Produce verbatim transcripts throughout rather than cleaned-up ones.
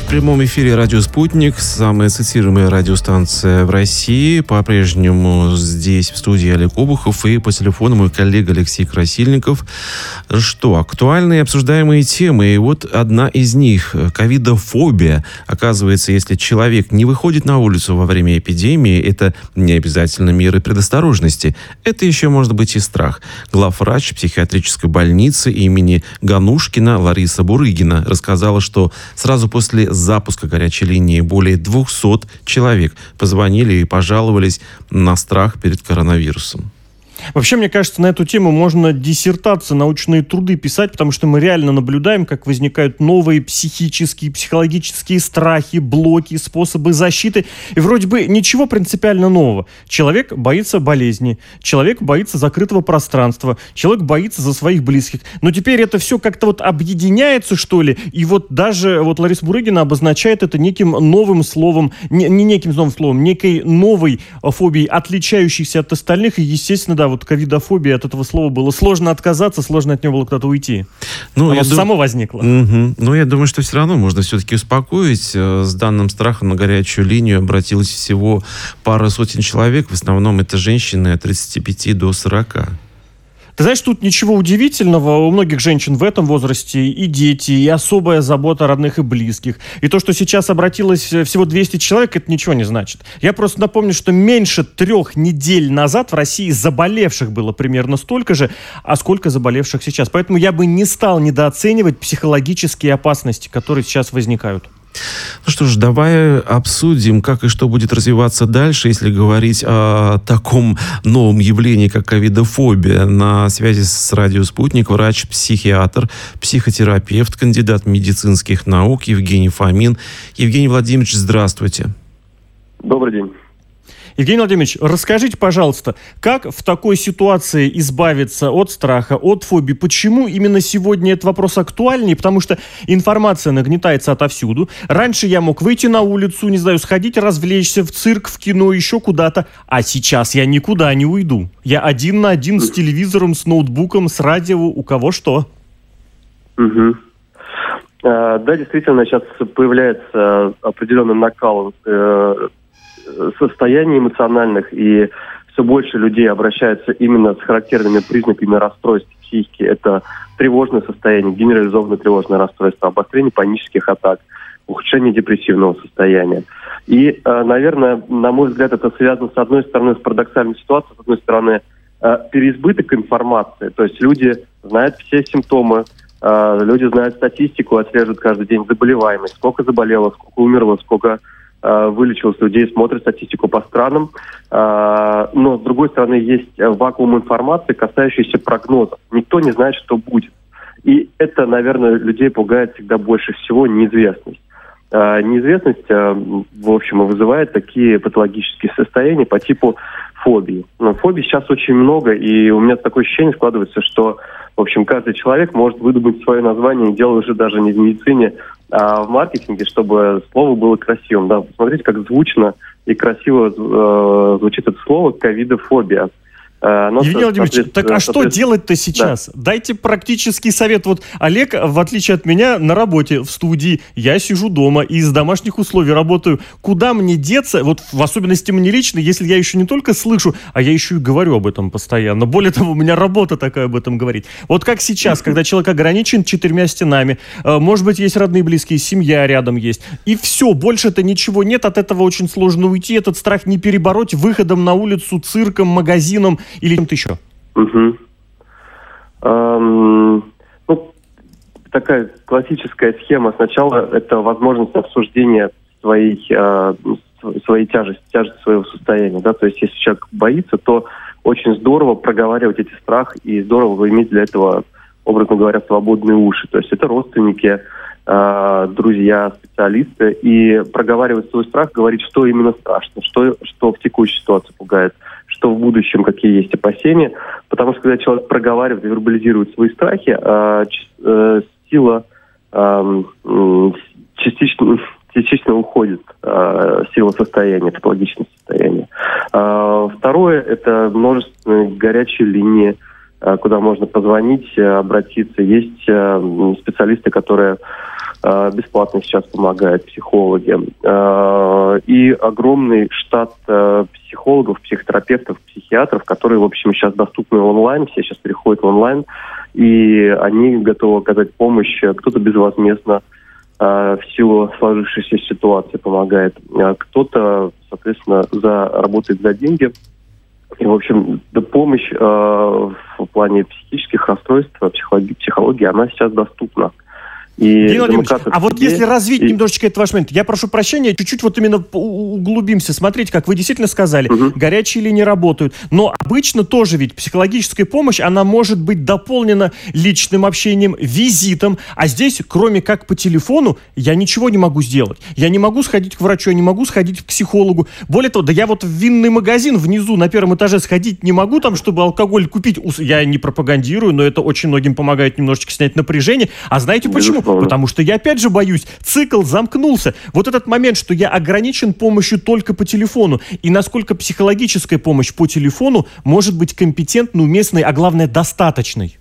В прямом эфире «Радио Спутник», самая цитируемая радиостанция в России. По-прежнему здесь, в студии, Олег Обухов, и по телефону мой коллега Алексей Красильников. Что, актуальные обсуждаемые темы, и вот одна из них – ковидофобия. Оказывается, если человек не выходит на улицу во время эпидемии, это не обязательно меры предосторожности. Это еще может быть и страх. Главврач психиатрической больницы имени Ганушкина Лариса Бурыгина рассказала, что сразу после запуска горячей линии более двухсот человек позвонили и пожаловались на страх перед коронавирусом. Вообще, мне кажется, на эту тему можно диссертации, научные труды писать, потому что мы реально наблюдаем, как возникают новые психические, психологические страхи, блоки, способы защиты. И вроде бы ничего принципиально нового. Человек боится болезни, человек боится закрытого пространства, человек боится за своих близких. Но теперь это все как-то вот объединяется, что ли, и вот даже вот Лариса Бурыгина обозначает это неким новым словом, не, не неким новым словом, некой новой фобией, отличающейся от остальных, и, естественно, да, вот ковидофобия, от этого слова было сложно отказаться, сложно от него было куда-то уйти. Ну, оно само дум... возникло. Угу. Но я думаю, что все равно можно все-таки успокоить. С данным страхом на горячую линию обратилось всего пара сотен человек. В основном это женщины от тридцати пяти до сорока. Ты знаешь, тут ничего удивительного. У многих женщин в этом возрасте и дети, и особая забота о родных и близких. И то, что сейчас обратилось всего двести человек, это ничего не значит. Я просто напомню, что меньше трех недель назад в России заболевших было примерно столько же, а сколько заболевших сейчас. Поэтому я бы не стал недооценивать психологические опасности, которые сейчас возникают. Ну что ж, давай обсудим, как и что будет развиваться дальше, если говорить о таком новом явлении, как ковидофобия. На связи с «Радио Спутник» врач-психиатр, психотерапевт, кандидат медицинских наук Евгений Фомин. Евгений Владимирович, здравствуйте. Добрый день. Евгений Владимирович, расскажите, пожалуйста, как в такой ситуации избавиться от страха, от фобии? Почему именно сегодня этот вопрос актуальнее? Потому что информация нагнетается отовсюду. Раньше я мог выйти на улицу, не знаю, сходить развлечься в цирк, в кино, еще куда-то. А сейчас я никуда не уйду. Я один на один с телевизором, с ноутбуком, с радио, у кого что. Угу. А, да, действительно, сейчас появляется определенный накал э, состояний эмоциональных, и все больше людей обращаются именно с характерными признаками расстройств психики. Это тревожное состояние, генерализованное тревожное расстройство, обострение панических атак, ухудшение депрессивного состояния. И, наверное, на мой взгляд, это связано, с одной стороны, с парадоксальной ситуацией, с одной стороны, переизбыток информации. То есть люди знают все симптомы, люди знают статистику, отслеживают каждый день заболеваемость, сколько заболело, сколько умерло, сколько вылечилось людей, смотрят статистику по странам. Но, с другой стороны, есть вакуум информации, касающийся прогнозов. Никто не знает, что будет. И это, наверное, людей пугает всегда больше всего неизвестность. Неизвестность, в общем, вызывает такие патологические состояния по типу фобии. Но фобий сейчас очень много, и у меня такое ощущение складывается, что, в общем, каждый человек может выдумать свое название, делая уже даже не в медицине, а в маркетинге, чтобы слово было красивым. Да, посмотрите, как звучно и красиво э, звучит это слово «ковидофобия». Но, Евгений Владимирович, так а что делать-то сейчас? Да. Дайте практический совет. Вот Олег, в отличие от меня, на работе, в студии, я сижу дома и из домашних условий работаю. Куда мне деться? Вот в особенности мне лично, если я еще не только слышу, а я еще и говорю об этом постоянно. Более того, у меня работа такая об этом говорит. Вот как сейчас, когда человек ограничен четырьмя стенами, может быть, есть родные, близкие, семья рядом есть, и все, больше-то ничего нет, от этого очень сложно уйти, этот страх не перебороть выходом на улицу, цирком, магазином, или чем-то еще? Угу. Эм, ну, такая классическая схема. Сначала это возможность обсуждения своей, э, своей тяжести, тяжести своего состояния. Да? То есть, если человек боится, то очень здорово проговаривать эти страхи, и здорово иметь для этого, образно говоря, свободные уши. То есть, это родственники, э, друзья, специалисты, и проговаривать свой страх, говорить, что именно страшно, что, что в текущей ситуации пугает, что в будущем, какие есть опасения. Потому что, когда человек проговаривает и вербализирует свои страхи, э, э, сила э, частично, частично уходит, э, сила состояния, патологичное состояние. Э, второе – это множественные горячие линии, э, куда можно позвонить, э, обратиться. Есть э, специалисты, которые бесплатно сейчас помогают психологи. И огромный штат психологов, психотерапевтов, психиатров, которые, в общем, сейчас доступны онлайн, все сейчас переходят в онлайн, и они готовы оказать помощь, кто-то безвозмездно, в силу сложившейся ситуации помогает, кто-то, соответственно, за, работает за деньги. И, в общем, помощь э, в плане психических расстройств, психологии, психологии, она сейчас доступна. И а вот если развить и... немножечко этот ваш момент, я прошу прощения, чуть-чуть вот именно углубимся. Смотрите, как вы действительно сказали, угу. горячие линии работают. Но обычно тоже ведь психологическая помощь, она может быть дополнена личным общением, визитом. А здесь, кроме как по телефону, я ничего не могу сделать. Я не могу сходить к врачу, я не могу сходить к психологу. Более того, да я вот в винный магазин внизу на первом этаже сходить не могу, там, чтобы алкоголь купить. Я не пропагандирую, но это очень многим помогает немножечко снять напряжение. А знаете почему? Потому что я опять же боюсь, цикл замкнулся. Вот этот момент, что я ограничен помощью только по телефону, и насколько психологическая помощь по телефону может быть компетентной, уместной, а главное, достаточной?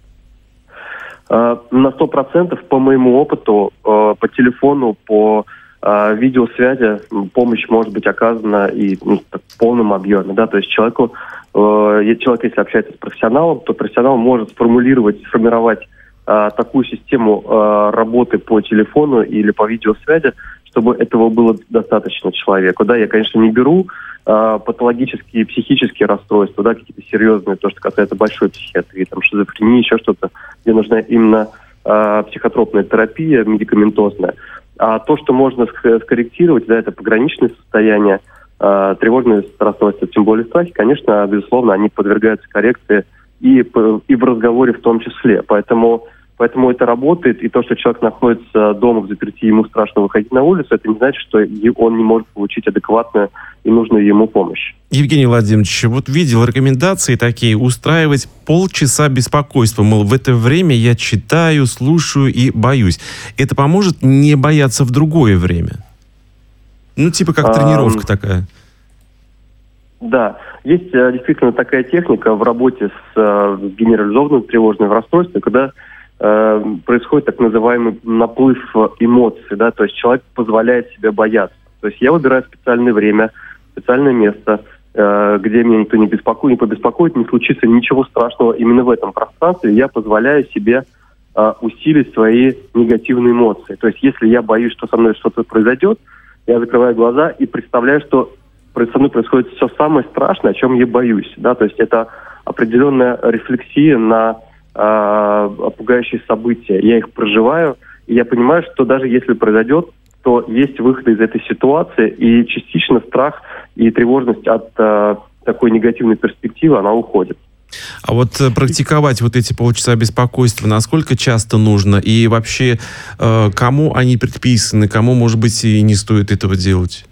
На сто процентов по моему опыту по телефону, по видеосвязи помощь может быть оказана и ну, в полном объеме. Да? То есть человеку, человек, если общается с профессионалом, то профессионал может сформулировать, сформировать такую систему э, работы по телефону или по видеосвязи, чтобы этого было достаточно человеку. Да, я, конечно, не беру э, патологические, психические расстройства, да, какие-то серьезные, то, что касается большой психиатрии, там, шизофрении, еще что-то, где нужна именно э, психотропная терапия, медикаментозная. А то, что можно скорректировать, да, это пограничные состояния, э, тревожные расстройства, тем более страхи, конечно, безусловно, они подвергаются коррекции и, и в разговоре в том числе. Поэтому Поэтому это работает, и то, что человек находится дома в заперти, ему страшно выходить на улицу, это не значит, что он не может получить адекватную и нужную ему помощь. Евгений Владимирович, вот видел рекомендации такие, устраивать полчаса беспокойства, мол, в это время я читаю, слушаю и боюсь. Это поможет не бояться в другое время? Ну, типа как тренировка а, такая. Да, есть действительно такая техника в работе с генерализованным тревожным расстройством, когда происходит так называемый наплыв эмоций, да, то есть человек позволяет себе бояться. То есть я выбираю специальное время, специальное место, э, где меня никто не беспокоит, не побеспокоит, не случится ничего страшного именно в этом пространстве. Я позволяю себе э, усилить свои негативные эмоции. То есть если я боюсь, что со мной что-то произойдет, я закрываю глаза и представляю, что со мной происходит все самое страшное, о чем я боюсь. Да? То есть это определенная рефлексия на пугающие события. Я их проживаю, и я понимаю, что даже если произойдет, то есть выход из этой ситуации, и частично страх и тревожность от а, такой негативной перспективы, она уходит. А вот практиковать вот эти полчаса беспокойства, насколько часто нужно? И вообще, э, кому они предписаны, кому, может быть, и не стоит этого делать?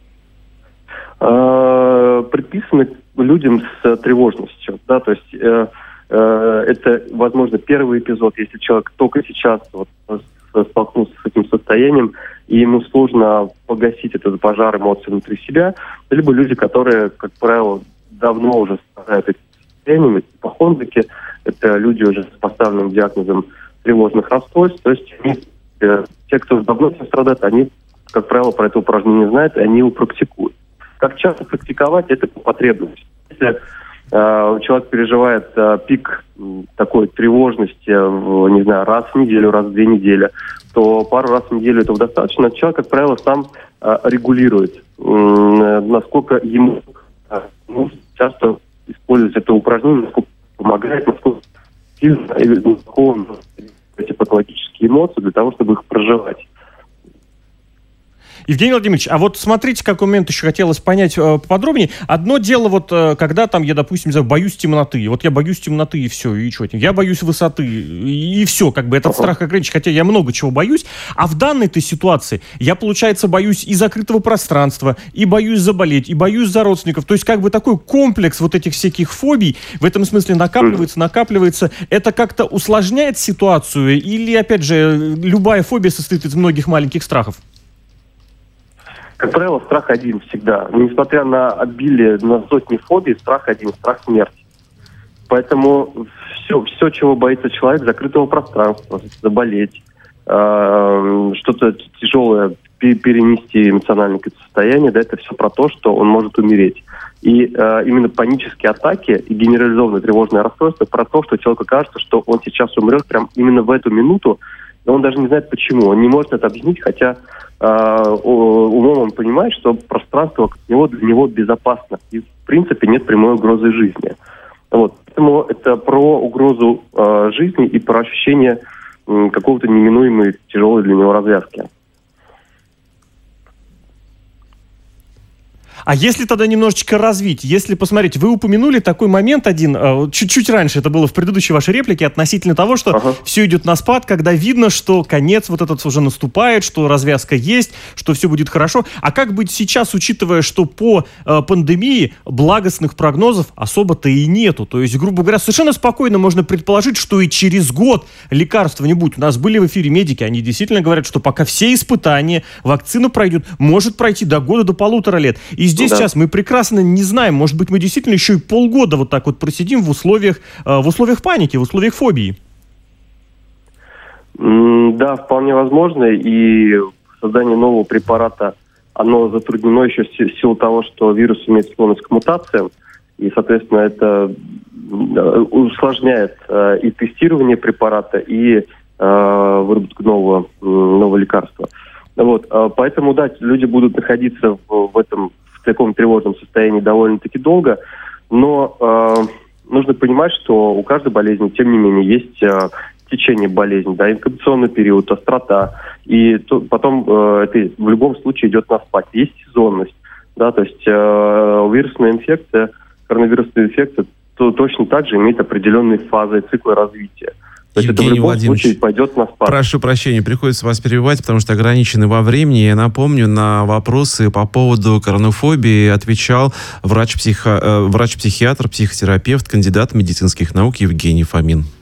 Э, предписаны людям с тревожностью, да, то есть э, это, возможно, первый эпизод, если человек только сейчас вот, столкнулся с этим состоянием, и ему сложно погасить этот пожар эмоций внутри себя, либо люди, которые, как правило, давно уже страдают этим состоянием, это ипохондрики, это люди уже с поставленным диагнозом тревожных расстройств, то есть они, те, кто давно этим страдает, они, как правило, про это упражнение знают, и они его практикуют. Как часто практиковать, это по потребности. Если человек переживает а, пик такой тревожности, в, не знаю, раз в неделю, раз в две недели, то пару раз в неделю этого достаточно. Человек, как правило, сам а, регулирует, м- насколько ему а, ну, часто использовать это упражнение, насколько помогает, насколько сильно или глубоко эти патологические эмоции для того, чтобы их проживать. Евгений Владимирович, а вот смотрите, какой момент еще хотелось понять э, поподробнее. Одно дело, вот, э, когда там я, допустим, боюсь темноты. Вот я боюсь темноты, и все, и что? Я боюсь высоты, и, и все, как бы этот uh-huh. страх ограничен. Хотя я много чего боюсь. А в данной-то ситуации я, получается, боюсь и закрытого пространства, и боюсь заболеть, и боюсь за родственников. То есть, как бы такой комплекс вот этих всяких фобий в этом смысле накапливается, накапливается. Это как-то усложняет ситуацию? Или, опять же, любая фобия состоит из многих маленьких страхов? Как правило, страх один всегда. Несмотря на обилие, на сотни фобий, страх один, страх смерти. Поэтому все, все, чего боится человек, закрытого пространства, заболеть, э, что-то тяжелое перенести эмоциональное состояние, да, это все про то, что он может умереть. И э, именно панические атаки и генерализованное тревожное расстройство про то, что человеку кажется, что он сейчас умрет прям именно в эту минуту, но он даже не знает почему. Он не может это объяснить, хотя э, умом он понимает, что пространство вокруг него для него безопасно. И в принципе нет прямой угрозы жизни. Вот. Поэтому это про угрозу э, жизни и про ощущение э, какого-то неминуемой тяжелой для него развязки. А если тогда немножечко развить, если посмотреть, вы упомянули такой момент один, чуть-чуть раньше, это было в предыдущей вашей реплике, относительно того, что ага. все идет на спад, когда видно, что конец вот этот уже наступает, что развязка есть, что все будет хорошо. А как быть сейчас, учитывая, что по э, пандемии благостных прогнозов особо-то и нету? То есть, грубо говоря, совершенно спокойно можно предположить, что и через год лекарства не будет. У нас были в эфире медики, они действительно говорят, что пока все испытания, вакцина пройдет, может пройти до года, до полутора лет. И здесь да. сейчас мы прекрасно не знаем, может быть, мы действительно еще и полгода вот так вот просидим в условиях, в условиях паники, в условиях фобии. Да, вполне возможно. И создание нового препарата, оно затруднено еще в силу того, что вирус имеет склонность к мутациям. И, соответственно, это усложняет и тестирование препарата, и выработку нового, нового лекарства. Вот, поэтому, да, люди будут находиться в, в этом в таком тревожном состоянии довольно-таки долго, но э, нужно понимать, что у каждой болезни, тем не менее, есть э, течение болезни, да, инкубационный период, острота, и то, потом э, это в любом случае идет на спад. Есть сезонность, да, то есть э, вирусная инфекция, коронавирусная инфекция то, точно так же имеет определенные фазы цикла развития. То есть Евгений это в любом Владимирович, случае пойдет на спад. Прошу прощения, приходится вас перебивать, потому что ограничены во времени. Я напомню, на вопросы по поводу коронофобии отвечал врач-психо... врач-психиатр, психотерапевт, кандидат медицинских наук Евгений Фомин.